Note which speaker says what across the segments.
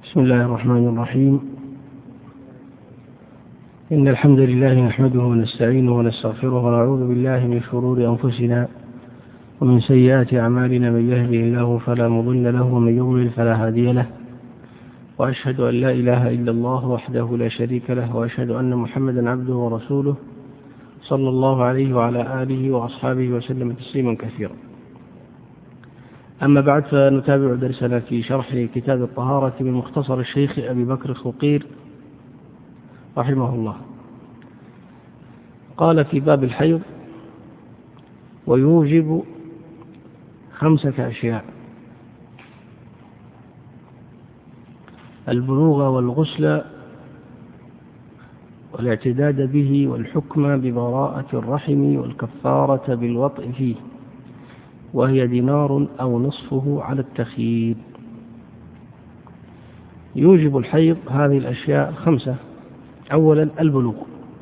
Speaker 1: بسم الله الرحمن الرحيم. إن الحمد لله نحمده ونستعينه ونستغفره ونعوذ بالله من شرور أنفسنا ومن سيئات أعمالنا، من يهده الله فلا مضل له ومن يضلل فلا هادي له، وأشهد أن لا إله إلا الله وحده لا شريك له، وأشهد أن محمدا عبده ورسوله صلى الله عليه وعلى آله وأصحابه وسلم تسليما كثيرا. أما بعد، فنتابع درسنا في شرح كتاب الطهارة من مختصر الشيخ أبي بكر الخقير رحمه الله. قال في باب الحيض: ويوجب 5 أشياء: البلوغ والغسل والاعتداد به والحكم ببراءة الرحم والكفارة بالوطء فيه، وهي دينار أو نصفه على التخيير. يوجب الحيض هذه الأشياء 5. أولا البلوغ،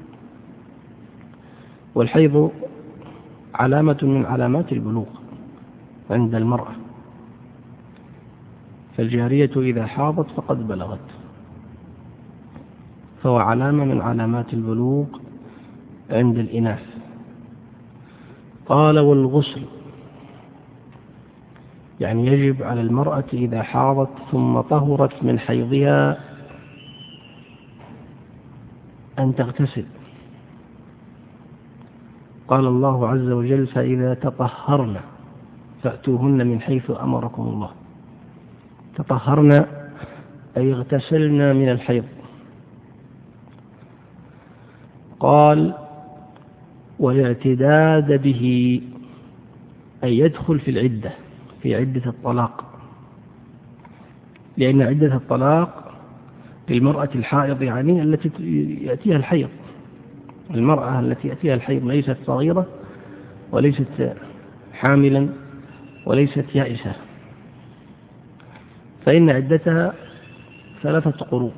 Speaker 1: والحيض علامة من علامات البلوغ عند المرأة، فالجارية إذا حاضت فقد بلغت، فهو علامة من علامات البلوغ عند الإناث. قال: والغسل، يعني يجب على المرأة إذا حاضت ثم طهرت من حيضها أن تغتسل. قال الله عز وجل: فإذا تطهرن فأتوهن من حيث أمركم الله. تطهرن أي اغتسلن من الحيض. قال: والاعتداد به، أي يدخل في العدة، في عدة الطلاق، لأن عدة الطلاق للمرأة الحائض، يعني التي يأتيها الحيض. المرأة التي يأتيها الحيض ليست صغيرة وليست حاملا وليست يائسة، فإن عدتها 3 قروء،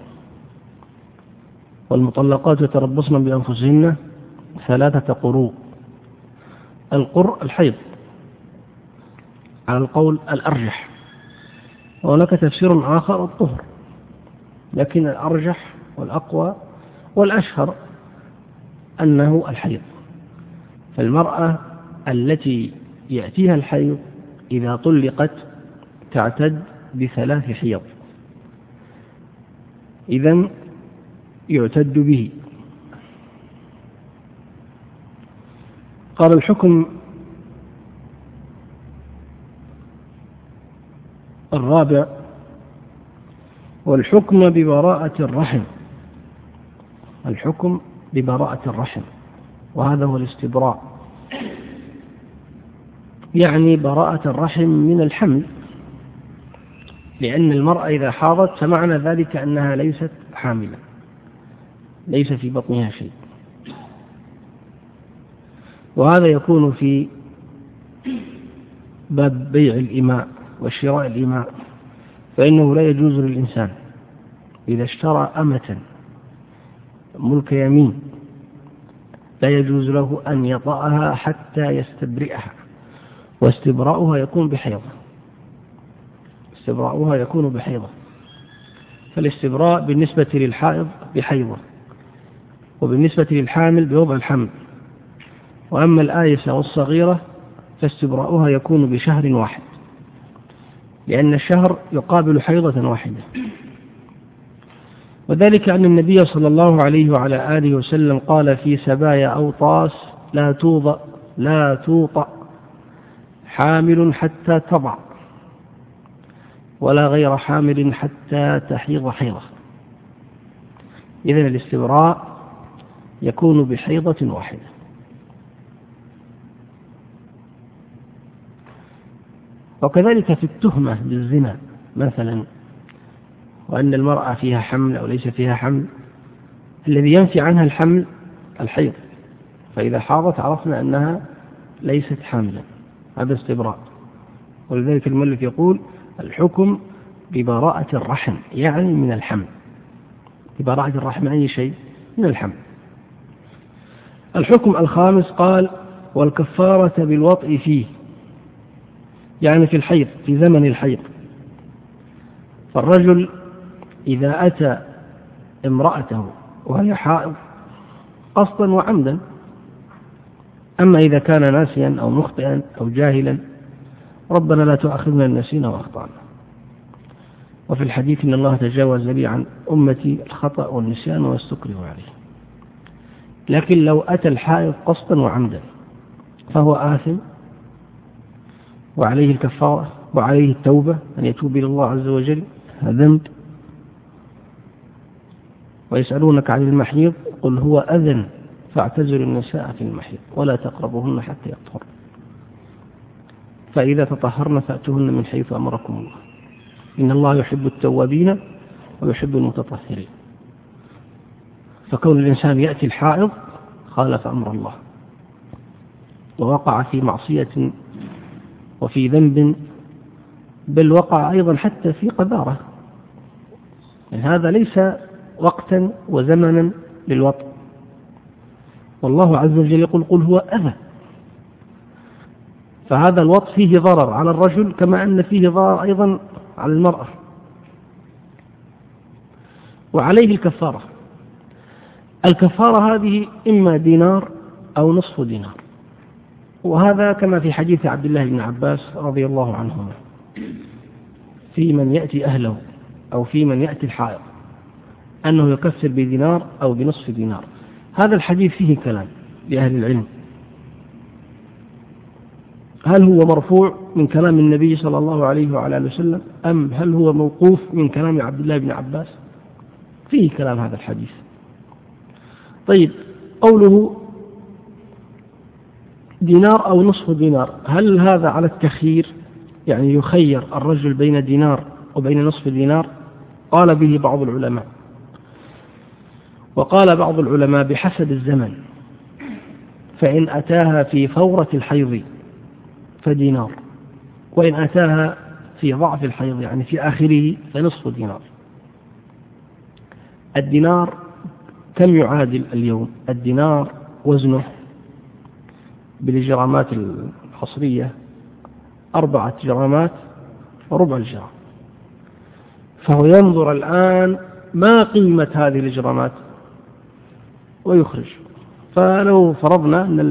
Speaker 1: والمطلقات يتربصن بأنفسهن 3 قروء. القرء الحيض على القول الأرجح، وهناك تفسير آخر الطهر، لكن الأرجح والأقوى والأشهر أنه الحيض. فالمرأة التي يأتيها الحيض إذا طلقت تعتد ب3 حيض، إذن يعتد به. قال: الحكم الرابع: والحكم ببراءة الرحم. الحكم ببراءة الرحم، وهذا هو الاستبراء، يعني براءة الرحم من الحمل، لأن المرأة إذا حاضت فمعنى ذلك أنها ليست حاملة، ليس في بطنها شيء. وهذا يكون في باب بيع الإماء وشراء الإماء، فإنه لا يجوز للإنسان إذا اشترى أمة ملك يمين لا يجوز له أن يطأها حتى يستبرئها، واستبراؤها يكون بحيضة. استبراؤها يكون بحيضة، فالاستبراء بالنسبة للحائض بحيضة، وبالنسبة للحامل بوضع الحمل. وأما الآيسة والصغيرة فاستبراؤها يكون بشهر واحد، لأن الشهر يقابل حيضة واحدة. وذلك أن النبي صلى الله عليه وعلى آله وسلم قال في سبايا أوطاس: لا توطأ حامل حتى تضع، ولا غير حامل حتى تحيض حيضة. إذن الاستبراء يكون بحيضة واحدة. وكذلك في التهمة بالزنا مثلا، وأن المرأة فيها حمل أو ليس فيها حمل، الذي ينفي عنها الحمل الحيض، فإذا حاضت عرفنا أنها ليست حاملا، هذا استبراء. ولذلك المؤلف يقول: الحكم ببراءة الرحم، يعني من الحمل. ببراءة الرحم أي شيء من الحمل. الحكم الخامس: قال: والكفارة بالوطء فيه، يعني في الحيض، في زمن الحيض. فالرجل إذا أتى امرأته وهي حائض قصدا وعمدا. أما إذا كان ناسيا أو مخطئا أو جاهلا ربنا لا تؤاخذنا إن نسينا وأخطأنا. وفي الحديث إن الله تجاوز لي عن أمتي الخطأ والنسيان وما استكرهوا عليه. لكن لو أتى الحائض قصدا وعمدا فهو آثم وعليه الكفارة وعليه التوبة أن يتوب إلى الله عز وجل، هذا ذنب. ويسألونك عن المحيض قل هو أذى فاعتزلوا النساء في المحيض ولا تقربوهن حتى يطهرن فإذا تطهرن فأتوهن من حيث أمركم الله إن الله يحب التوابين ويحب المتطهرين. فكون الإنسان يأتي الحائض خالف أمر الله ووقع في معصية وفي ذنب، بل وقع أيضا حتى في قذارة. يعني هذا ليس وقتا وزمنا للوطء، والله عز وجل يقول قل هو أذى. فهذا الوطء فيه ضرر على الرجل كما أن فيه ضرر أيضا على المرأة. وعليه الكفارة. الكفارة هذه إما دينار أو نصف دينار، وهذا كما في حديث عبد الله بن عباس رضي الله عنهما في من يأتي أهله أو في من يأتي الحائض أنه يكفر بدينار أو بنصف دينار. هذا الحديث فيه كلام لأهل العلم، هل هو مرفوع من كلام النبي صلى الله عليه وعلى آله وسلم أم هل هو موقوف من كلام عبد الله بن عباس؟ فيه كلام هذا الحديث. طيب، قوله دينار أو نصف دينار، هل هذا على التخيير؟ يعني يخير الرجل بين دينار وبين نصف دينار؟ قال به بعض العلماء، وقال بعض العلماء بحسب الزمن، فإن أتاها في فورة الحيض فدينار، وإن أتاها في ضعف الحيض يعني في آخره فنصف دينار. الدينار كم يعادل اليوم؟ الدينار وزنه بالجرامات الحصرية 4 جرامات وربع الجرام، فهو ينظر الآن ما قيمة هذه الجرامات ويخرج. فلو فرضنا أن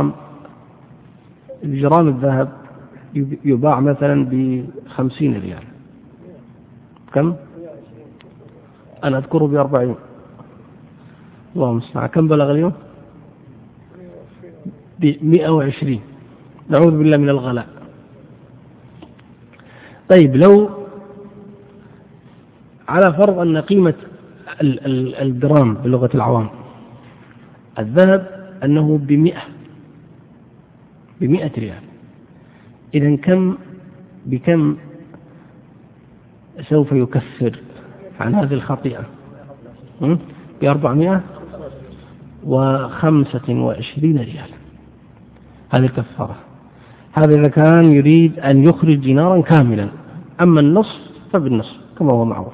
Speaker 1: الجرام الذهب يباع مثلا ب50 ريال، كم؟ أنا أذكره ب40. اللهم استعان. كم بلغ اليوم؟ ب120. نعوذ بالله من الغلاء. طيب، لو على فرض أن قيمة الجرام بلغة العوام الذهب أنه ب100 ريال، إذن بكم سوف يكفر عن هذه الخطيئة؟ ب425 ريال. هذه الكفارة. هذا إذا كان يريد أن يخرج دينارا كاملا، أما النصف فبالنصف كما هو معروف.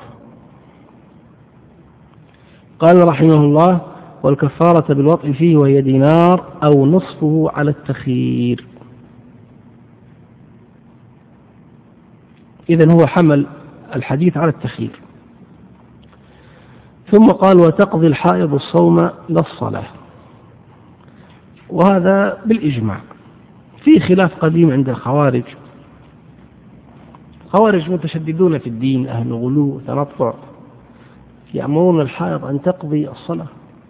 Speaker 1: قال رحمه الله: والكفارة بالوطء فيه وهي دينار أو نصفه على التخيير. إذن هو حمل الحديث على التخيير. ثم قال: وتقضي الحائض الصوم لا الصلاة. وهذا بالإجماع. في خلاف قديم عند الخوارج. خوارج متشددون في الدين، أهل غلو تنطع، يأمرون الحائض أن تقضي الصلاة.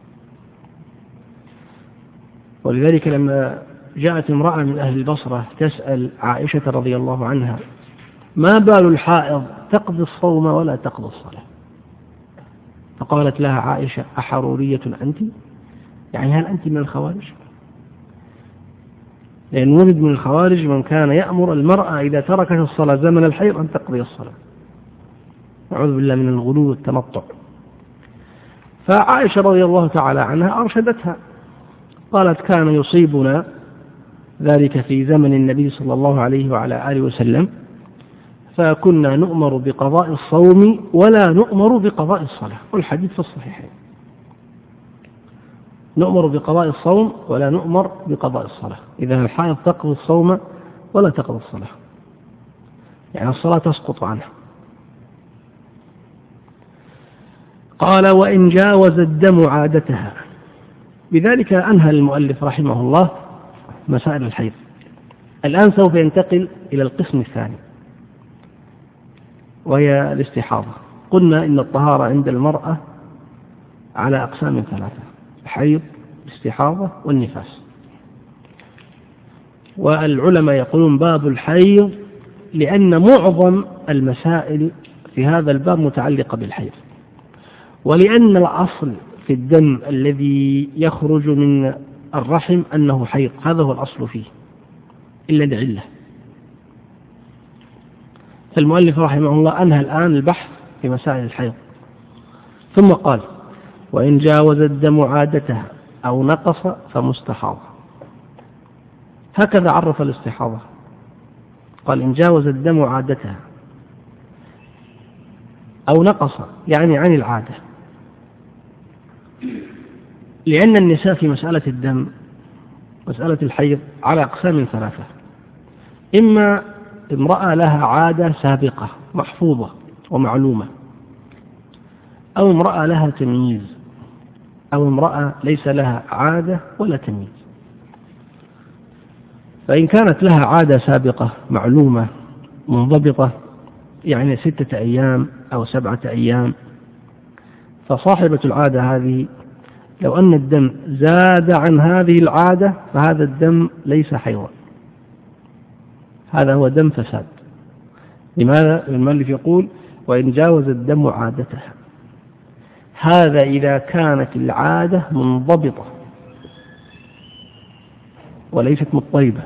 Speaker 1: ولذلك لما جاءت امرأة من أهل البصرة تسأل عائشة رضي الله عنها: ما بال الحائض تقضي الصوم ولا تقضي الصلاة؟ فقالت لها عائشة: أحرورية أنت؟ يعني هل أنت من الخوارج؟ لأن ولد من الخوارج من كان يأمر المرأة إذا تركت الصلاة زمن الحيض أن تقضي الصلاة. أعوذ بالله من الغلو والتنطع. فعائشة رضي الله تعالى عنها أرشدتها، قالت: كان يصيبنا ذلك في زمن النبي صلى الله عليه وعلى آله وسلم، فكنا نؤمر بقضاء الصوم ولا نؤمر بقضاء الصلاة. والحديث في الصحيحين. نؤمر بقضاء الصوم ولا نؤمر بقضاء الصلاة. إذا الحائض تقضي الصوم ولا تقضي الصلاة، يعني الصلاة تسقط عنها. قال وإن جاوز الدم عادتها. بذلك أنهى المؤلف رحمه الله مسائل الحيض. الآن سوف ينتقل إلى القسم الثاني وهي الاستحاضة. قلنا إن الطهارة عند المرأة على أقسام ثلاثة: الحيض، الاستحاضة، والنفاس. والعلماء يقولون باب الحيض لأن معظم المسائل في هذا الباب متعلقة بالحيض، ولأن الأصل في الدم الذي يخرج من الرحم أنه حيض، هذا هو الأصل فيه إلا العلة. فالمؤلف رحمه الله أنهى الآن البحث في مسائل الحيض، ثم قال وإن جاوز الدم عادتها أو نقص فمستحاضة. هكذا عرف الاستحاضة، قال إن جاوز الدم عادتها أو نقص يعني عن العادة، لأن النساء في مسألة الدم مسألة الحيض على أقسام ثلاثة: إما امرأة لها عادة سابقة محفوظة ومعلومة، أو امرأة لها تمييز، أو امرأة ليس لها عادة ولا تمييز. فإن كانت لها عادة سابقة معلومة منضبطة يعني 6 أيام أو 7 أيام، فصاحبة العادة هذه لو أن الدم زاد عن هذه العادة فهذا الدم ليس حيضا، هذا هو دم فساد. لماذا؟ المؤلف يقول وإن جاوز الدم عادتها، هذا إذا كانت العادة منضبطة وليست مضطربة،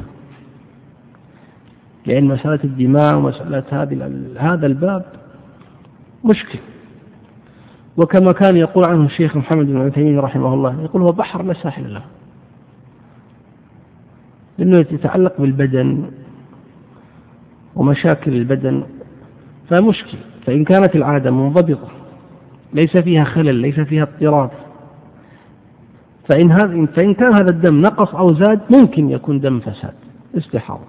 Speaker 1: لأن مسألة الدماء ومسألة هذا الباب مشكل. وكما كان يقول عنه الشيخ محمد بن عثيمين رحمه الله، يقول هو بحر لا ساحل له، لأنه يتعلق بالبدن ومشاكل البدن، فمشكل. فإن كانت العادة منضبطة ليس فيها خلل ليس فيها اضطراب، فإن كان هذا الدم نقص أو زاد ممكن يكون دم فساد استحاضة.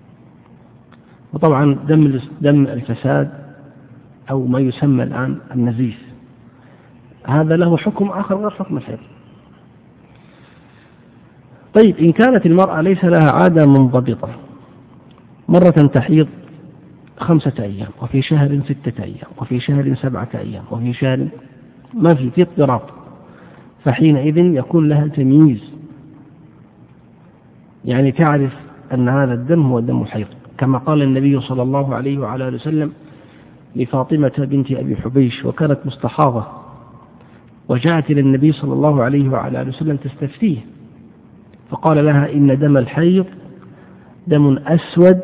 Speaker 1: وطبعا دم الفساد أو ما يسمى الآن النزيف هذا له حكم آخر غير حكم الحيض. طيب إن كانت المرأة ليس لها عادة منضبطة، مرة تحيض 5 أيام، وفي شهر 6 أيام، وفي شهر 7 أيام، وفي شهر ما في اضطراب، فحينئذ يكون لها تمييز، يعني تعرف أن هذا الدم هو دم الحيض، كما قال النبي صلى الله عليه وعلى آله وسلم لفاطمة بنت أبي حبيش وكانت مستحاضة، وجاءت إلى النبي صلى الله عليه وعلى آله وسلم تستفتيه، فقال لها إن دم الحيض دم أسود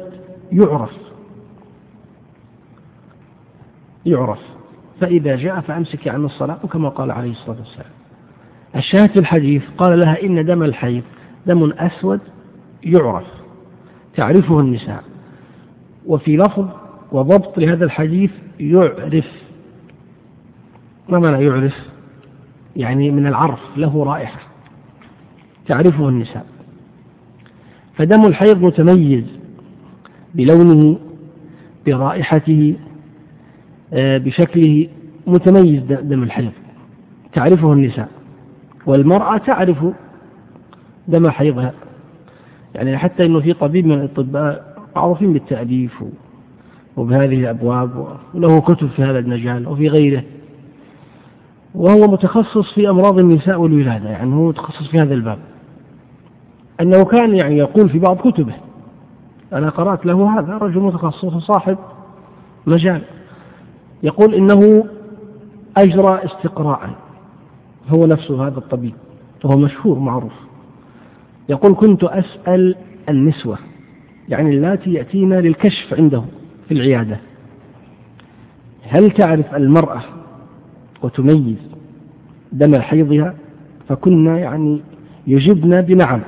Speaker 1: يعرف فإذا جاء فأمسك عن الصلاة، وكما قال عليه الصلاة والسلام. الشاهد في الحديث قال لها إن دم الحيض دم أسود يعرف تعرفه النساء، وفي لفظ وضبط لهذا الحديث يعرف. ما معنى يعرف؟ يعني من العرف، له رائحة تعرفه النساء. فدم الحيض متميز بلونه برائحته بشكله، متميز دم الحيض تعرفه النساء، والمرأة تعرف دم حيضها، يعني حتى أنه في طبيب من الأطباء معروفين بالتأليف وبهذه الأبواب، وله كتب في هذا المجال وفي غيره، وهو متخصص في أمراض النساء والولادة، يعني هو متخصص في هذا الباب. أنه كان يعني يقول في بعض كتبه، أنا قرأت له هذا رجل متخصص صاحب مجال، يقول إنه أجرى استقراء، هو نفسه هذا الطبيب وهو مشهور معروف، يقول كنت أسأل النسوة يعني اللاتي يأتينا للكشف عنده في العيادة، هل تعرف المرأة وتميز دم حيضها؟ فكنا يعني يجبنا بنعم.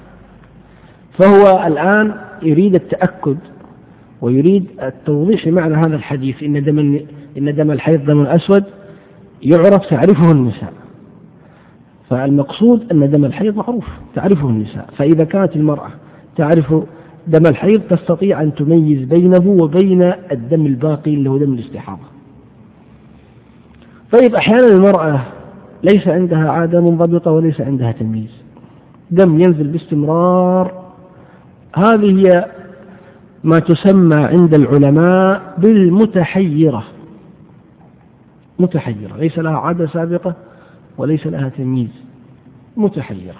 Speaker 1: فهو الآن يريد التأكد ويريد التوضيح معنى هذا الحديث، إن دم الحيض دم أسود يعرف تعرفه النساء. فالمقصود أن دم الحيض معروف تعرفه النساء، فإذا كانت المرأة تعرف دم الحيض تستطيع أن تميز بينه وبين الدم الباقي اللي هو دم الاستحاضة. طيب أحيانا المرأة ليس عندها عادة منضبطة وليس عندها تمييز، دم ينزل باستمرار، هذه هي ما تسمى عند العلماء بالمتحيرة، متحيرة ليس لها عادة سابقة وليس لها تمييز، متحيرة.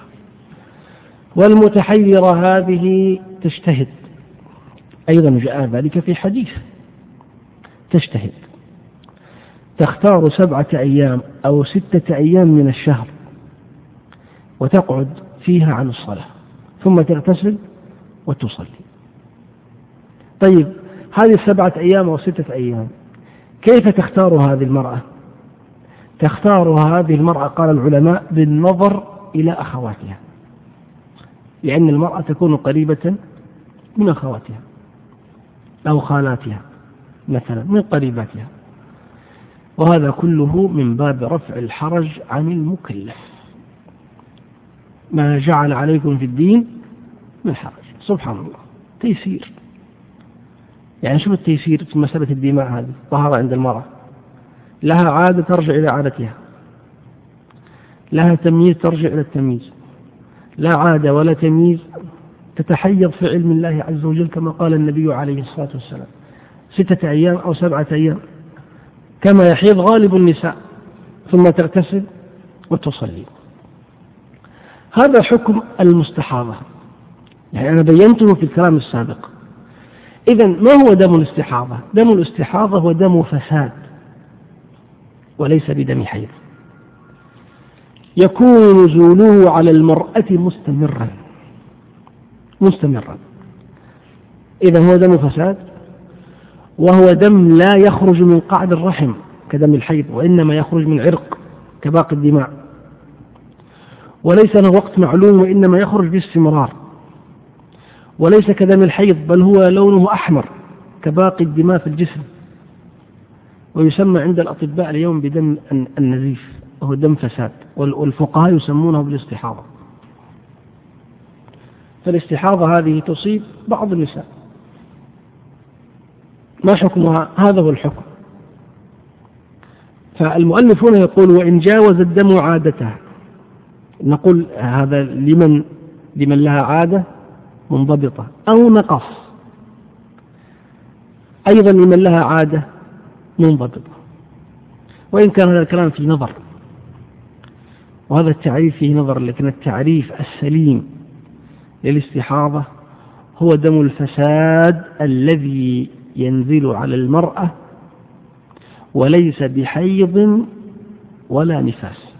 Speaker 1: والمتحيرة هذه تجتهد، أيضا جاء ذلك في حديث، تجتهد، تختار 7 أيام أو 6 أيام من الشهر وتقعد فيها عن الصلاة ثم تغتسل وتصلي. طيب هذه 7 أيام أو 6 أيام كيف تختار هذه المرأة؟ تختار هذه المرأة قال العلماء بالنظر إلى أخواتها، لأن المرأة تكون قريبة من أخواتها أو خالاتها مثلا من قريباتها، وهذا كله من باب رفع الحرج عن المكلف. ما جعل عليكم في الدين من حرج، سبحان الله، تيسير. يعني شوف التيسير في مسألة الدماء هذه، طهارة عند المرأة، لها عادة ترجع إلى عادتها، لها تمييز ترجع إلى التمييز، لا عادة ولا تمييز، تتحيض في علم الله عز وجل كما قال النبي عليه الصلاة والسلام 6 أيام أو 7 أيام كما يحيض غالب النساء، ثم تغتسل وتصلي. هذا حكم المستحاضة، يعني أنا بينته في الكلام السابق. إذن ما هو دم الاستحاضة؟ دم الاستحاضة هو دم فساد وليس بدم حيض، يكون نزوله على المرأة مستمرا. إذن هو دم فساد، وهو دم لا يخرج من قعد الرحم كدم الحيض، وإنما يخرج من عرق كباقي الدماء، وليس له وقت معلوم وإنما يخرج باستمرار، وليس كدم الحيض بل هو لونه أحمر كباقي الدماء في الجسم، ويسمى عند الأطباء اليوم بدم النزيف، وهو دم فساد، والفقهاء يسمونه بالاستحاضة. فالاستحاضة هذه تصيب بعض النساء، ما حكمها؟ هذا هو الحكم. فالمؤلف هنا يقول وإن جاوز الدم عادته، نقول هذا لمن لها عادة منضبطة، أو نقص أيضا لمن لها عادة منضبطة، وإن كان هذا الكلام فيه نظر، وهذا التعريف فيه نظر، لكن التعريف السليم للاستحاضة هو دم الفساد الذي ينزل على المرأة وليس بحيض ولا نفاس.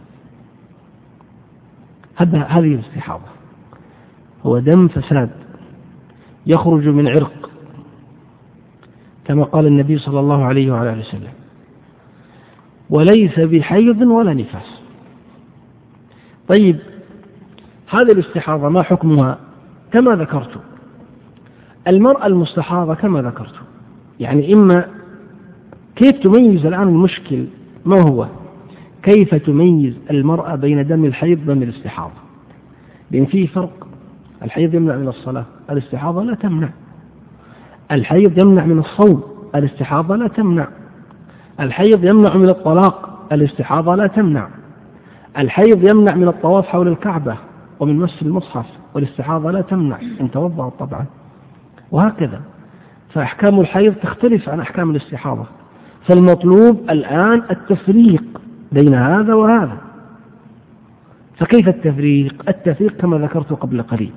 Speaker 1: هذه الاستحاضة هو دم فساد يخرج من عرق كما قال النبي صلى الله عليه وعلى آله وسلم، وليس بحيض ولا نفاس. طيب هذه الاستحاضة ما حكمها؟ كما ذكرت، المرأة المستحاضة كما ذكرت، يعني إما كيف تميز الآن المشكل ما هو؟ كيف تميز المرأة بين دم الحيض ودم الاستحاضة؟ لأن فيه فرق، الحيض يمنع من الصلاة، الاستحاضة لا تمنع. الحيض يمنع من الصوم، الاستحاضة لا تمنع. الحيض يمنع من الطلاق، الاستحاضة لا تمنع. الحيض يمنع من الطواف حول الكعبة ومن مس المصحف، والاستحاضة لا تمنع إن توضأت طبعا، وهكذا. فأحكام الحيض تختلف عن أحكام الاستحاضة، فالمطلوب الآن التفريق بين هذا وهذا. فكيف التفريق؟ التفريق كما ذكرت قبل قليل،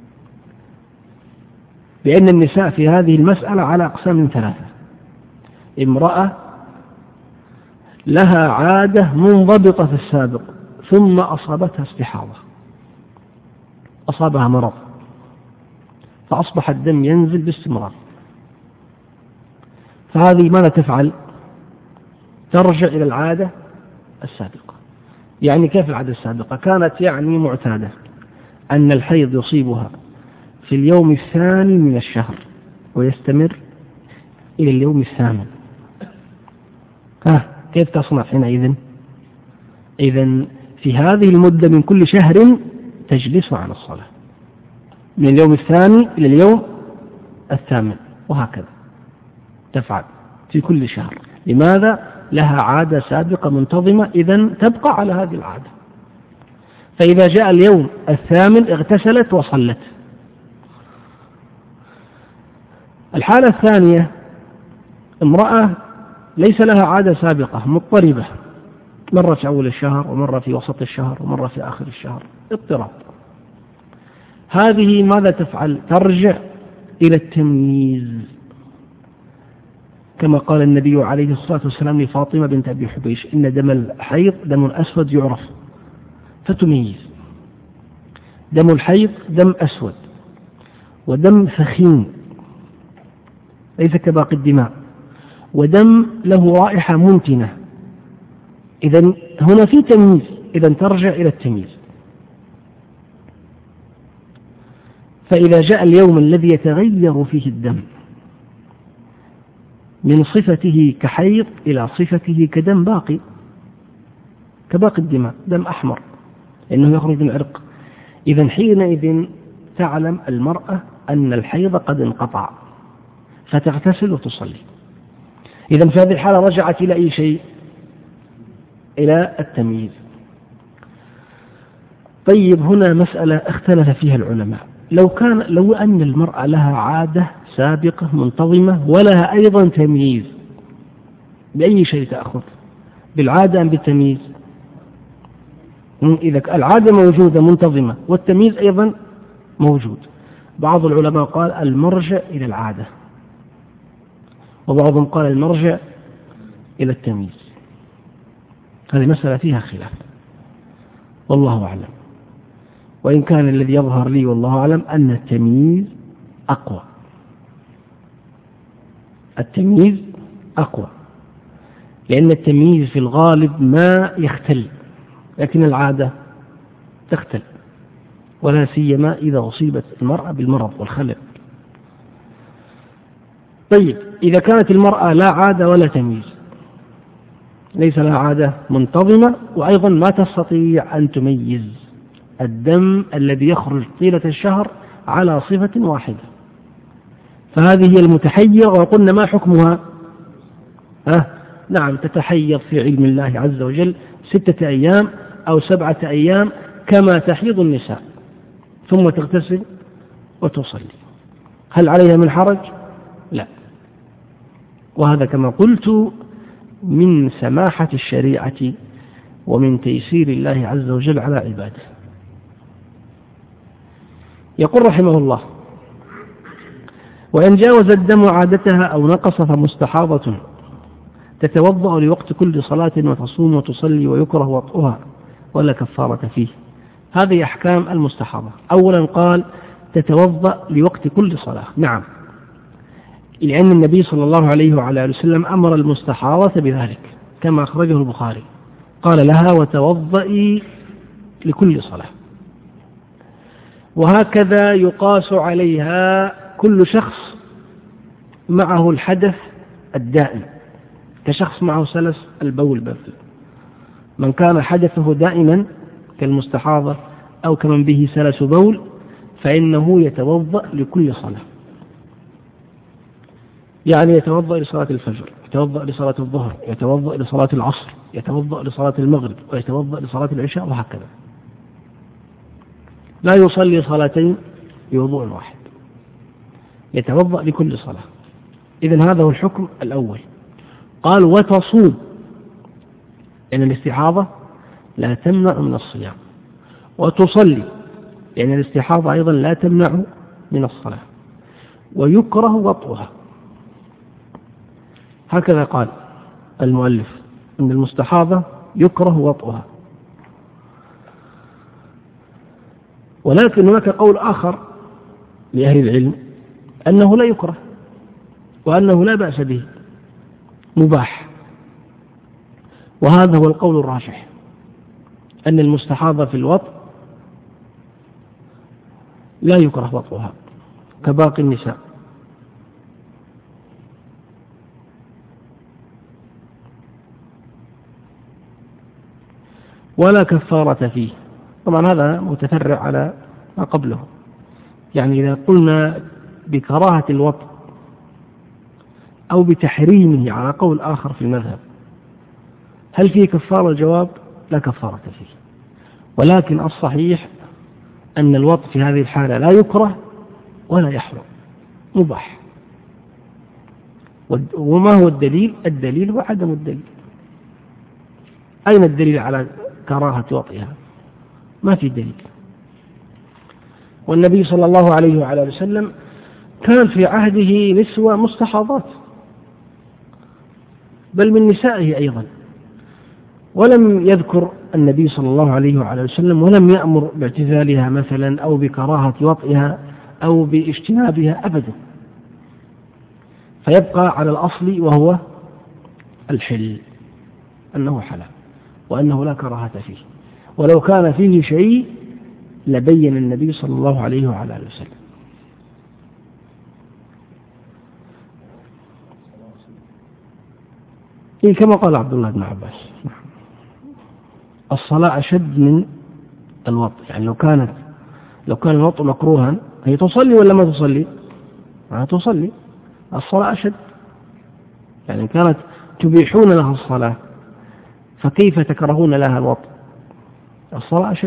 Speaker 1: بأن النساء في هذه المسألة على أقسام 3: امرأة لها عادة منضبطة في السابق ثم أصابتها استحاضة، أصابها مرض فأصبح الدم ينزل باستمرار، فهذه ماذا تفعل؟ ترجع إلى العادة السابقة. يعني كيف العادة السابقة؟ كانت يعني معتادة أن الحيض يصيبها في اليوم 2 من الشهر ويستمر إلى اليوم 8. كيف تصنع حينئذ؟ إذن في هذه المدة من كل شهر تجلس عن الصلاة من اليوم 2 إلى اليوم 8، وهكذا تفعل في كل شهر. لماذا؟ لها عادة سابقة منتظمة، إذن تبقى على هذه العادة. فإذا جاء اليوم الثامن اغتسلت وصلت. الحالة الثانية امرأة ليس لها عادة سابقة، مضطربة، مرة في أول الشهر ومرة في وسط الشهر ومرة في آخر الشهر، اضطراب. هذه ماذا تفعل؟ ترجع إلى التمييز، كما قال النبي عليه الصلاة والسلام لفاطمة بنت أبي حبيش: إن دم الحيض دم أسود يعرف، فتميز. دم الحيض دم أسود ودم ثخين ليس كباقي الدماء، ودم له رائحة منتنة، إذن هنا في تمييز، إذن ترجع إلى التمييز. فإذا جاء اليوم الذي يتغير فيه الدم من صفته كحيض إلى صفته كدم باقي، كباقي الدماء، دم أحمر لأنه يخرج من عرق، إذن حينئذ تعلم المرأة أن الحيض قد انقطع، فتغتسل وتصلي. إذن في هذه الحالة رجعت إلى أي شيء؟ إلى التمييز. طيب، هنا مسألة اختلف فيها العلماء. لو أن المرأة لها عادة سابقة منتظمة ولها أيضا تمييز، بأي شيء تأخذ؟ بالعادة أم بالتمييز؟ إذا العادة موجودة منتظمة والتمييز أيضا موجود، بعض العلماء قال المرجع إلى العادة، وبعضهم قال المرجع إلى التمييز. هذه مسألة فيها خلاف، والله أعلم. وإن كان الذي يظهر لي والله أعلم أن التمييز أقوى، التمييز أقوى، لأن التمييز في الغالب ما يختل، لكن العادة تختل، ولا سيما إذا أصيبت المرأة بالمرض والخلل. طيب، إذا كانت المرأة لا عادة ولا تمييز، ليس لها عادة منتظمة، وأيضا ما تستطيع أن تميز الدم الذي يخرج طيلة الشهر على صفة واحدة، فهذه هي المتحير. وقلنا ما حكمها؟ نعم، تتحيض في علم الله عز وجل 6 أيام أو 7 أيام كما تحيض النساء، ثم تغتسل وتصلي. هل عليها من حرج؟ لا. وهذا كما قلت من سماحة الشريعة ومن تيسير الله عز وجل على عباده. يقول رحمه الله: وإن جاوز الدم عادتها أو نقص فمستحاضة تتوضأ لوقت كل صلاة وتصوم وتصلي، ويكره وطئها ولا كفارة فيه. هذه أحكام المستحاضة. أولا قال تتوضأ لوقت كل صلاة، نعم، لأن النبي صلى الله عليه وعلى آله وسلم أمر المستحاضة بذلك كما أخرجه البخاري، قال لها: وتوضئي لكل صلاة. وهكذا يقاس عليها كل شخص معه الحدث الدائم، كشخص معه سلس البول مثلا، من كان حدثه دائما كالمستحاضة أو كمن به سلس بول فإنه يتوضأ لكل صلاة، يعني يتوضأ لصلاة الفجر، يتوضأ لصلاة الظهر، يتوضأ لصلاة العصر، يتوضأ لصلاة المغرب، ويتوضأ لصلاة العشاء، وهكذا. لا يصلي صلاتين بوضوء واحد، يتوضأ لكل صلاة. إذن هذا هو الحكم الأول. قال: وتصوم، لأن الاستحاضة لا تمنع من الصيام، وتصلي، لأن الاستحاضة أيضا لا تمنع من الصلاة، ويكره وطئها. هكذا قال المؤلف أن المستحاضة يكره وطئها. ولكن هناك قول آخر لأهل العلم أنه لا يكره، وأنه لا بأس به، مباح. وهذا هو القول الراجح، أن المستحاضة في الوطء لا يكره وطئها كباقي النساء. ولا كفارة فيه. طبعا هذا متفرع على ما قبله، يعني إذا قلنا بكراهة الوطء أو بتحريمه على قول آخر في المذهب، هل فيه كفارة؟ الجواب لا كفارة فيه، ولكن الصحيح أن الوطء في هذه الحالة لا يكره ولا يحرم، مباح. وما هو الدليل؟ الدليل هو عدم الدليل. أين الدليل على كراهة وطئها؟ ما في دليل. والنبي صلى الله عليه وعلى وسلم كان في عهده نسوة مستحاضات، بل من نسائه أيضا، ولم يذكر النبي صلى الله عليه وعلى وسلم ولم يأمر باعتزالها مثلا أو بكراهة وطئها أو باجتنابها أبدا، فيبقى على الأصل وهو الحل، أنه حلال وأنه لا كراهة فيه. ولو كان فيه شيء لبين النبي صلى الله عليه وعلى وسلم. كما قال عبد الله بن عباس الصلاة أشد من الوطء، يعني لو كان الوطء مكروها هي تصلي ولا ما تصلي؟ تصلي. الصلاة أشد، يعني كانت تبيحون لها الصلاة فكيف تكرهون لها الوطء؟ الصلاة أشد.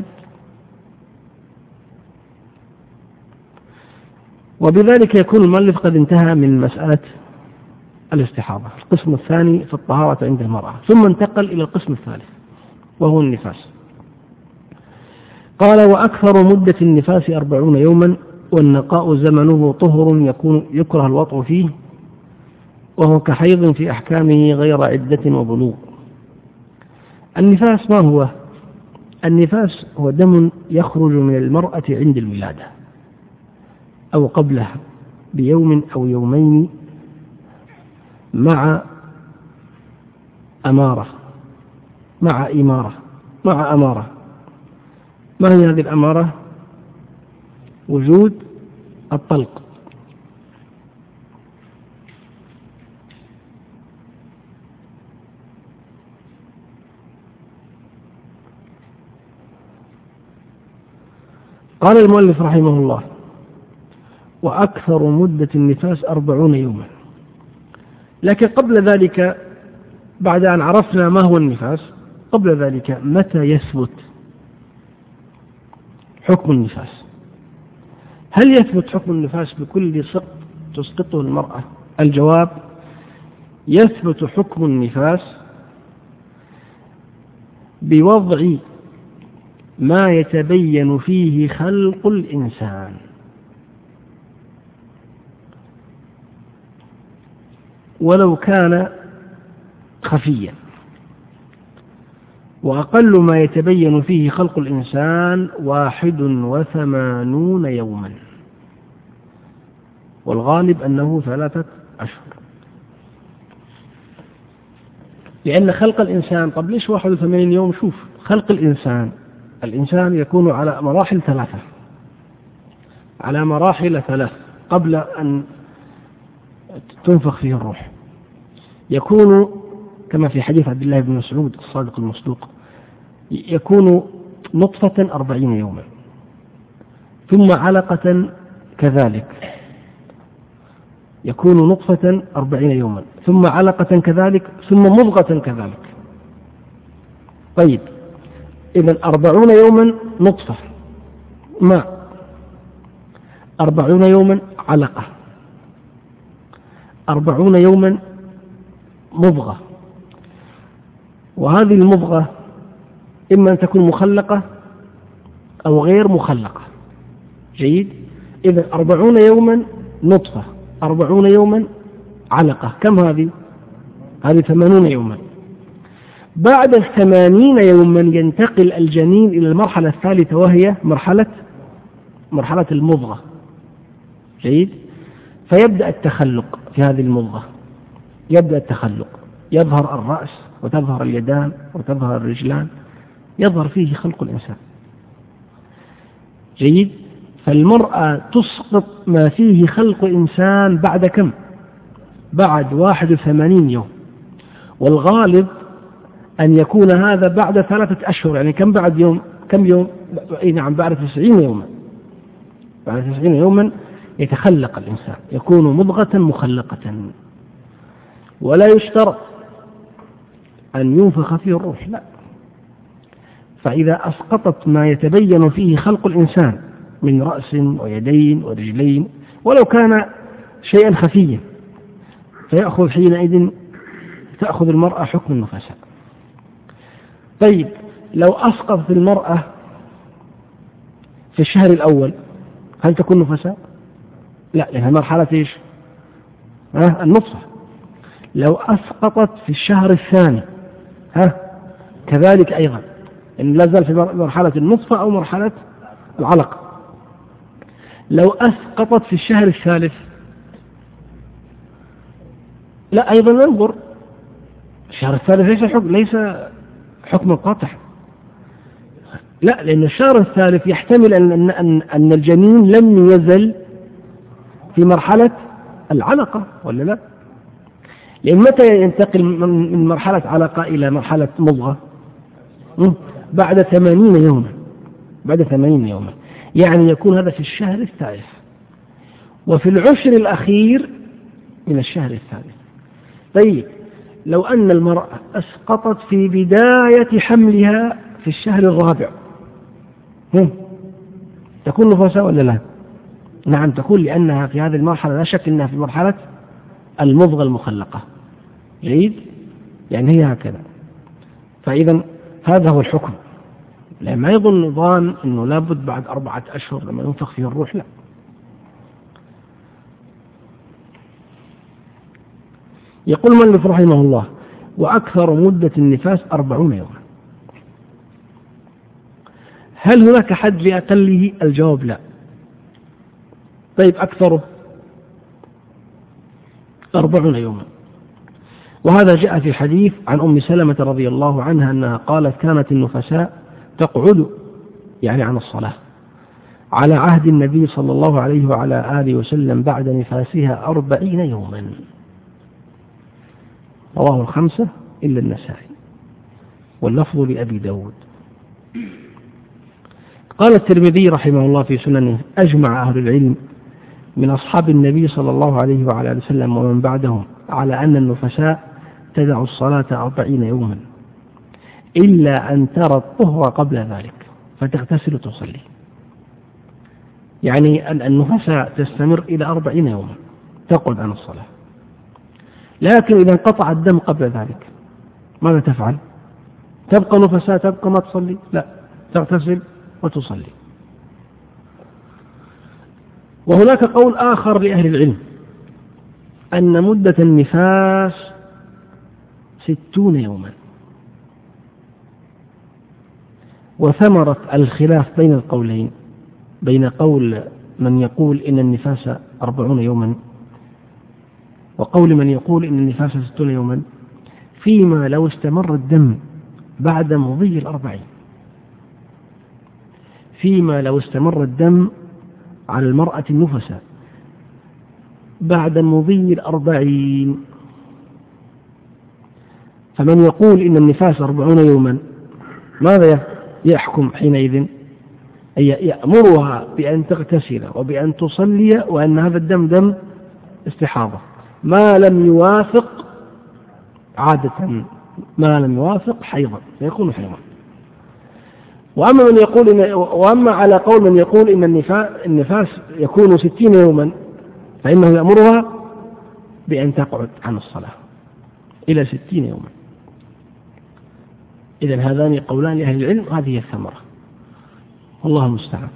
Speaker 1: وبذلك يكون المؤلف قد انتهى من مسألة الاستحاضة، القسم الثاني في الطهارة عند المرأة، ثم انتقل إلى القسم الثالث وهو النفاس. قال: وأكثر مدة النفاس 40 يوما، والنقاء زمنه طهر يكره الوطء فيه، وهو كحيض في أحكامه غير عدة وبلوغ. النفاس ما هو؟ النفاس هو دم يخرج من المرأة عند الولادة أو قبلها بيوم أو يومين مع أمارة. ما هي هذه الأمارة؟ وجود الطلق. قال المؤلف رحمه الله: وأكثر مدة النفاس 40 يوما. لكن قبل ذلك، بعد أن عرفنا ما هو النفاس، قبل ذلك متى يثبت حكم النفاس؟ هل يثبت حكم النفاس بكل سقط تسقطه المرأة؟ الجواب: يثبت حكم النفاس بوضع ما يتبين فيه خلق الإنسان، ولو كان خفيا. وأقل ما يتبين فيه خلق الإنسان 81 يوما، والغالب أنه 3 أشهر. لأن خلق الإنسان، طب ليش 81 يوم؟ شوف، خلق الإنسان يكون على مراحل 3، قبل أن تنفخ فيه الروح. يكون كما في حديث عبد الله بن مسعود الصادق المصدوق، يكون نطفة 40 يوما، ثم علقة كذلك، يكون نطفة 40 يوما، ثم علقة كذلك، ثم مضغة كذلك. طيب، إذن 40 يوما نطفة ماء، 40 يوما علقة، 40 يوما مضغة. وهذه المضغة إما أن تكون مخلقة أو غير مخلقة. جيد؟ إذن 40 يوما نطفة، 40 يوما علقة، كم هذه 80 يوما. بعد 80 يوما ينتقل الجنين إلى المرحلة الثالثة، وهي مرحلة المضغة. جيد؟ فيبدأ التخلق في هذه المضغة، يظهر الرأس وتظهر اليدان وتظهر الرجلان، يظهر فيه خلق الإنسان. جيد؟ فالمرأة تسقط ما فيه خلق إنسان بعد كم؟ بعد 81 يوم، والغالب أن يكون هذا بعد 3 أشهر. يعني كم بعد يوم؟ كم يوم؟ نعم، بعد 90 يوما. بعد 90 يوما يتخلق الإنسان، يكون مضغة مخلقة. ولا يشترط أن ينفخ فيه الروح، لا. فإذا أسقطت ما يتبين فيه خلق الإنسان من رأس ويدين ورجلين ولو كان شيئا خفيا، فيأخذ حينئذ تأخذ المرأة حكم النفساء. طيب لو أسقطت المرأة في الشهر الأول هل تكون نفساء؟ لا، لأنها مرحلة إيش؟ النطفة. لو أسقطت في الشهر الثاني كذلك أيضا، إن لازال في مرحلة النطفة أو مرحلة العلقة. لو أسقطت في الشهر الثالث لا، أيضا ننظر. الشهر الثالث ليس حكم قاطع، لا، لأن الشهر الثالث يحتمل أن الجنين لم يزل في مرحلة العلقة ولا لا؟ لأن متى ينتقل من مرحلة علقة إلى مرحلة مضغة؟ بعد 80 يوما. بعد 80 يوما، يعني يكون هذا في الشهر الثالث وفي العشر الأخير من الشهر الثالث. طيب لو أن المرأة أسقطت في بداية حملها في الشهر الرابع تكون نفساء ولا لا؟ نعم تكون، لأنها في هذه المرحلة لا شك أنها في مرحلة المضغة المخلقة. جيد، يعني هي هكذا. فإذا هذا هو الحكم. ما يظن ظان أنه لابد بعد 4 أشهر لما ينفخ فيه الروح، لا. يقول المؤلف رحمه الله: وأكثر مدة النفاس 40 يوما. هل هناك حد لأقله؟ الجواب لا. طيب أكثره 40 يوما، وهذا جاء في الحديث عن أم سلمة رضي الله عنها أنها قالت: كانت النفساء تقعد يعني عن الصلاة على عهد النبي صلى الله عليه وعلى آله وسلم بعد نفاسها 40 يوما. رواه 5 إلا النسائي، واللفظ لأبي داود. قال الترمذي رحمه الله في سننه: أجمع أهل العلم من أصحاب النبي صلى الله عليه وعلى آله وسلم ومن بعدهم على أن النفساء تدع الصلاة 40 يوما إلا أن ترى الطهر قبل ذلك فتغتسل وتصلي. يعني النفساء تستمر إلى 40 يوما تقعد عن الصلاة، لكن إذا انقطع الدم قبل ذلك ماذا تفعل؟ تبقى نفساء، تبقى ما تصلي؟ لا، تغتسل وتصلي. وهناك قول آخر لأهل العلم أن مدة النفاس 60 يوما. وثمرة الخلاف بين القولين، بين قول من يقول إن النفاس 40 يوما وقول من يقول إن النفاس 60 يوما، فيما لو استمر الدم بعد مضي 40. فيما لو استمر الدم على المرأة النفساء بعد مضي 40. فمن يقول إن النفاس 40 يوما ماذا يحكم حينئذ؟ أي يأمرها بأن تغتسل وبأن تصلي، وأن هذا الدم دم استحاضة ما لم يوافق عادة، ما لم يوافق حيضا فيكون حيضا. وأما على قول من يقول إن النفاس يكون 60 يوما فإنه يأمرها بأن تقعد عن الصلاة إلى 60 يوما. إذن هذان قولان لأهل العلم، هذه الثمرة، والله المستعان.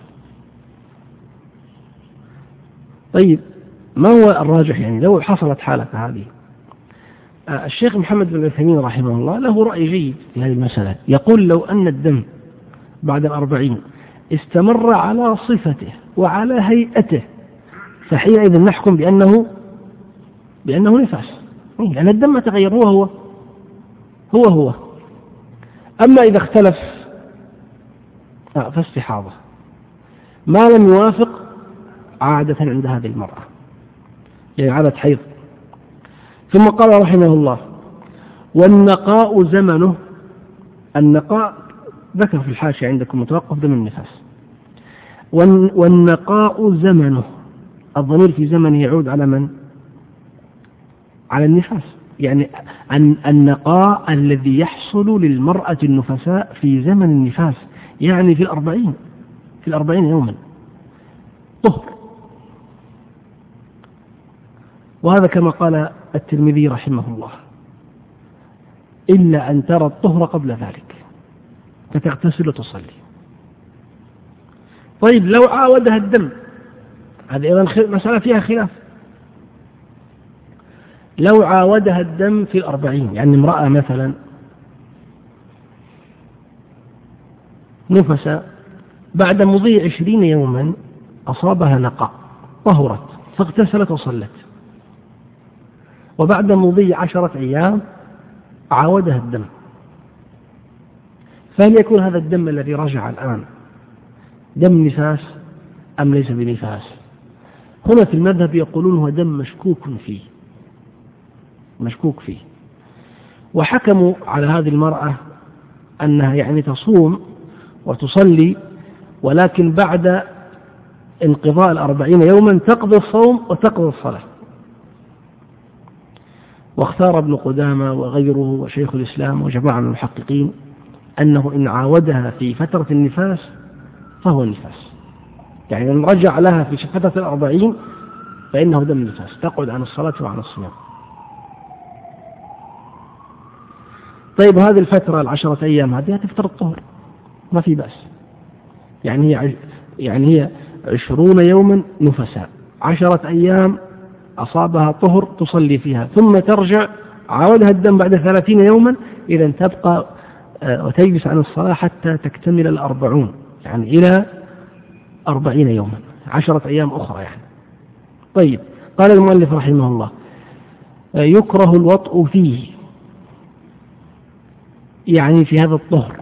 Speaker 1: طيب ما هو الراجح؟ يعني لو حصلت حالة هذه، الشيخ محمد بن عثيمين رحمه الله له رأي جيد في هذه المسألة. يقول: لو أن الدم بعد 40 استمر على صفته وعلى هيئته فحينئذ نحكم بأنه نفاس، لأن الدم تغير هو. أما إذا اختلف فاستحاضة ما لم يوافق عادة عند هذه المرأة، يعني عادة حيض. ثم قال رحمه الله: والنقاء زمنه. النقاء ذكر في الحاشية عندكم متوقف دم النفاس. والنقاء زمنه، الضمير في زمنه يعود على من؟ على النفاس، يعني النقاء الذي يحصل للمرأة النفساء في زمن النفاس، يعني في 40 يوما طهر. وهذا كما قال الترمذي رحمه الله: إلا أن ترى الطهر قبل ذلك فتغتسل وتصلي. طيب لو عاودها الدم، هذه أيضا مسألة فيها خلاف. لو عاودها الدم في 40، يعني امرأة مثلا نفس بعد مضي 20 يوما أصابها نقاء طهرت فاغتسلت وصلت، وبعد مضي 10 أيام عاودها الدم، فهل يكون هذا الدم الذي رجع الآن دم نفاس أم ليس بنفاس؟ هنا في المذهب يقولون هو دم مشكوك فيه، وحكموا على هذه المرأة أنها يعني تصوم وتصلي، ولكن بعد انقضاء 40 يوما تقضي الصوم وتقضي الصلاة. واختار ابن قدامة وغيره وشيخ الإسلام وجماعة من المحققين أنه إن عاودها في فترة النفاس فهو النفاس، يعني إن رجع لها في فترة 40 فإنه دم النفاس، تقعد عن الصلاة وعن الصيام. طيب هذه الفترة 10 أيام هذه تفترض الطهر، ما في بأس، يعني هي 20 يوما نفساء، 10 أيام أصابها طهر تصلي فيها، ثم ترجع عاودها الدم بعد 30 يوما، إذا تبقى وتجلس عن الصلاة حتى تكتمل 40، يعني إلى 40 يوما، 10 أيام أخرى يعني. طيب قال المؤلف رحمه الله: يكره الوطء فيه، يعني في هذا الطهر.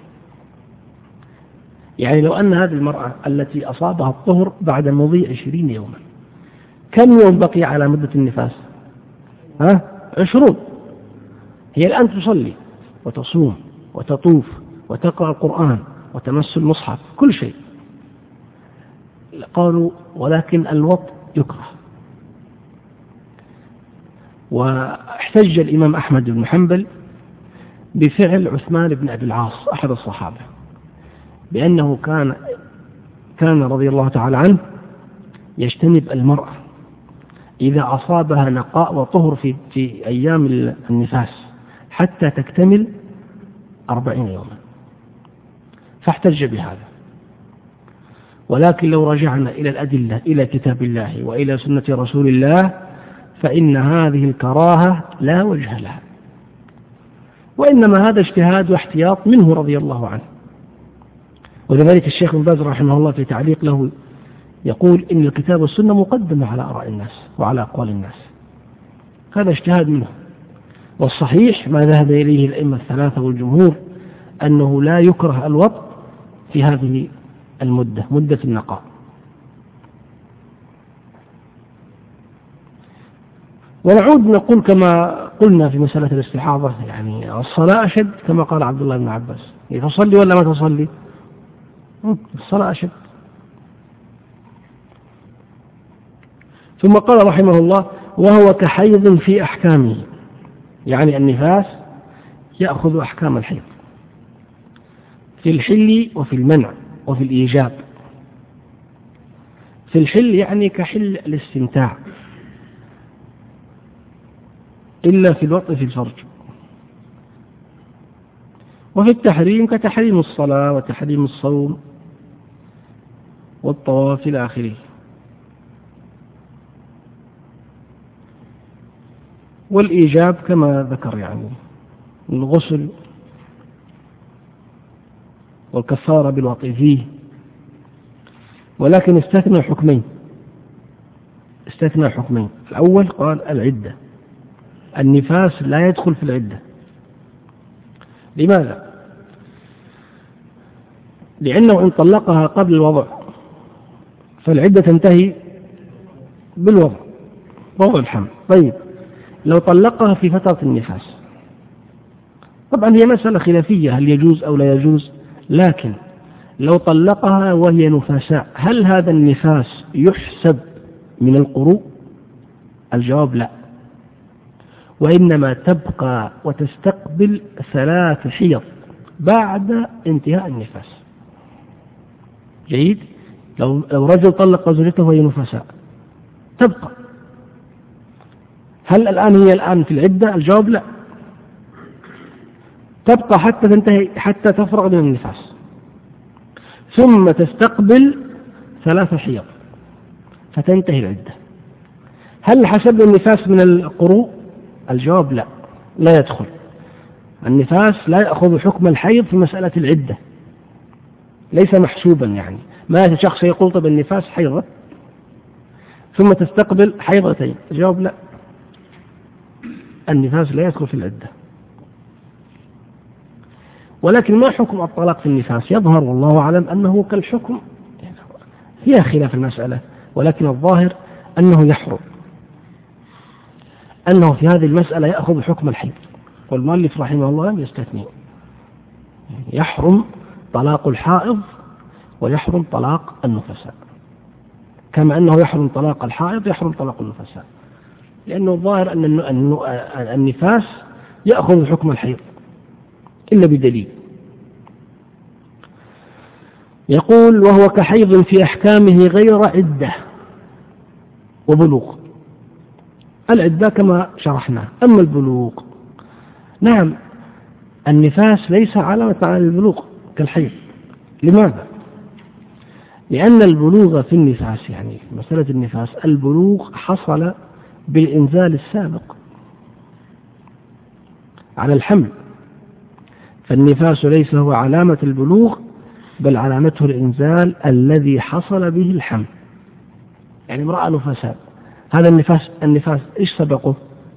Speaker 1: يعني لو أن هذه المرأة التي أصابها الطهر بعد مضي 20 يوما، كم يوم بقي على مدة النفاس؟ 20. هي الآن تصلي وتصوم وتطوف وتقرأ القرآن وتمس المصحف، كل شيء. قالوا ولكن الوطء يكره. واحتج الإمام أحمد بن حنبل بفعل عثمان بن أبي العاص أحد الصحابة، بأنه كان رضي الله تعالى عنه يجتنب المرأة إذا أصابها نقاء وطهر في أيام النفاس حتى تكتمل 40 يوما، فاحتج بهذا. ولكن لو رجعنا إلى الأدلة، إلى كتاب الله وإلى سنة رسول الله، فإن هذه الكراهة لا وجه لها، وإنما هذا اجتهاد واحتياط منه رضي الله عنه. ولذلك الشيخ ابن باز رحمه الله في تعليق له يقول إن الكتاب والسنة مقدمة على آراء الناس وعلى أقوال الناس، هذا اجتهاد منه. والصحيح ما ذهب إليه الأئمة الثلاثة والجمهور أنه لا يكره الوطء في هذه المدة، مدة النقاء. ونعود نقول كما قلنا في مسألة الاستحاضة، يعني الصلاة أشد كما قال عبد الله بن عباس: تصلي ولا ما تصلي؟ الصلاة أشد. ثم قال رحمه الله: وهو كحيض في أحكامه، يعني النفاس يأخذ أحكام الحيض في الحل وفي المنع وفي الإيجاب. في الحل يعني كحل الاستمتاع، إلا في الوطء في الفرج. وفي التحريم كتحريم الصلاة وتحريم الصوم والطواف إلى آخره. والإيجاب كما ذكر، يعني الغسل والكفارة بالوطء فيه. ولكن استثنى حكمين. الأول قال العدة، النفاس لا يدخل في العدة. لماذا؟ لأنه إن طلقها قبل الوضع فالعدة تنتهي بالوضع الحمل. طيب لو طلقها في فترة النفاس، طبعا هي مسألة خلافية هل يجوز أو لا يجوز، لكن لو طلقها وهي نفساء هل هذا النفاس يحسب من القروء؟ الجواب لا. وإنما تبقى وتستقبل 3 حيض بعد انتهاء النفاس. جيد؟ لو رجل طلق زوجته وهي نفساء تبقى. هل هي الآن في العدة؟ الجواب لا، تبقى حتى تنتهي، حتى تفرغ من النفاس، ثم تستقبل 3 حيض فتنتهي العدة. هل حسب النفاس من القروء؟ الجواب لا، لا يدخل. النفاس لا يأخذ حكم الحيض في مسألة العدة، ليس محسوبا. يعني ما شخص يقول طب النفاس حيضة ثم تستقبل حيضتين، الجواب لا، النفاس لا يدخل في العدة. ولكن ما حكم الطلاق في النفاس؟ يظهر والله أعلم أنه كالحكم، فيها خلاف المسألة، ولكن الظاهر أنه يحرم، أنه في هذه المسألة يأخذ حكم الحيض، والمؤلف رحمه الله لم يستثني. يحرم طلاق الحائض ويحرم طلاق النفساء، كما أنه يحرم طلاق الحائض يحرم طلاق النفساء، لأنه الظاهر أن النفاس يأخذ حكم الحيض إلا بدليل. يقول: وهو كحيض في أحكامه غير عدة وبلوغ. العدة كما شرحنا، أما البلوغ نعم، النفاس ليس علامة على البلوغ كالحيض. لماذا؟ لأن البلوغ في النفاس، يعني مسألة النفاس، البلوغ حصل بالإنزال السابق على الحمل، فالنفاس ليس هو علامة البلوغ، بل علامته الإنزال الذي حصل به الحمل. يعني امرأة نفساء، هذا النفاس إيش سبقه؟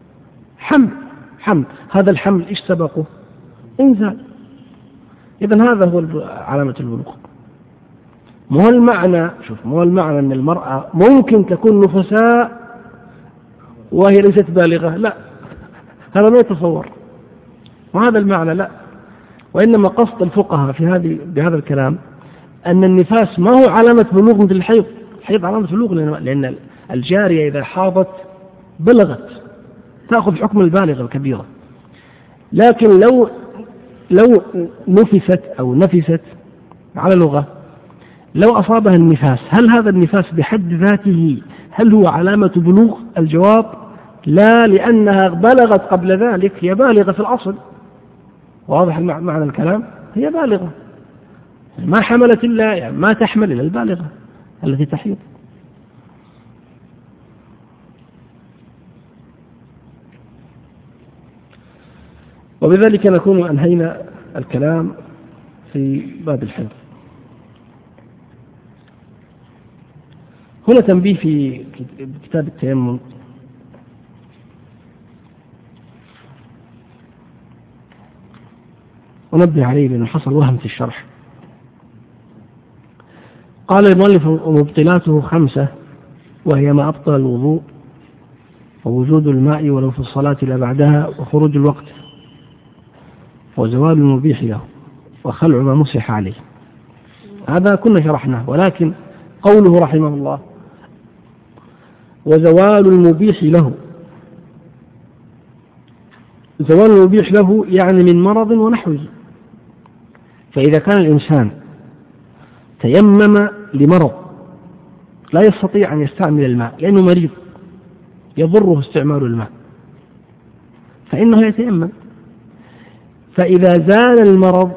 Speaker 1: حمل. هذا الحمل إيش سبقه؟ إنزال. إذن هذا هو علامة البلوغ. مو المعنى أن المرأة ممكن تكون نفساء وهي ليست بالغة، لا، هذا ما يتصور، وهذا المعنى لا. وإنما قصد الفقهاء بهذا الكلام أن النفاس ما هو علامة بلوغ مثل الحيض. الحيض علامة بلوغ، لأن الجارية إذا حاضت بلغت، تأخذ حكم البالغة الكبيرة. لكن لو نفست على لغة، لو أصابها النفاس، هل هذا النفاس بحد ذاته هل هو علامة بلوغ؟ الجواب لا، لأنها بلغت قبل ذلك، هي بالغة في الأصل. واضح معنى الكلام؟ هي بالغة، ما حملت إلا، يعني ما تحمل إلا البالغة التي تحيض. وبذلك نكون أنهينا الكلام في باب الحيض. هنا تنبيه في كتاب التيمم. ونبه عليه لأنه حصل وهم في الشرح. قال المؤلف: ومبطلاته 5، وهي ما أبطل الوضوء، ووجود الماء ولو في الصلاة لا بعدها، وخروج الوقت، وزوال المبيح له، وخلع ما مسح عليه. هذا كنا شرحناه، ولكن قوله رحمه الله وزوال المبيح له، زوال المبيح له يعني من مرض ونحوه. فإذا كان الإنسان تيمم لمرض لا يستطيع أن يستعمل الماء لأنه مريض يضره استعمال الماء، فإنه يتيمم. فإذا زال المرض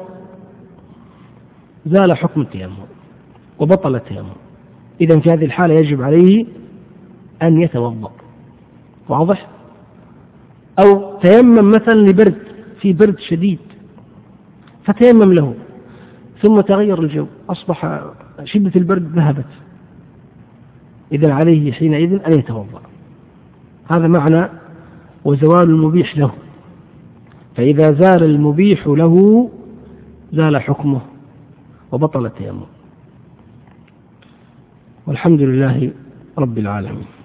Speaker 1: زال حكم التيمم وبطل التيمم. إذن في هذه الحالة يجب عليه أن يتوضأ. واضح؟ أو تيمم مثلا لبرد، في برد شديد فتيمم له، ثم تغير الجو، أصبح شدة البرد ذهبت، إذن عليه حينئذ أن يتوضأ. هذا معنى وزوال المبيح له. فإذا زال المبيح له زال حكمه وبطل التيمم. والحمد لله رب العالمين.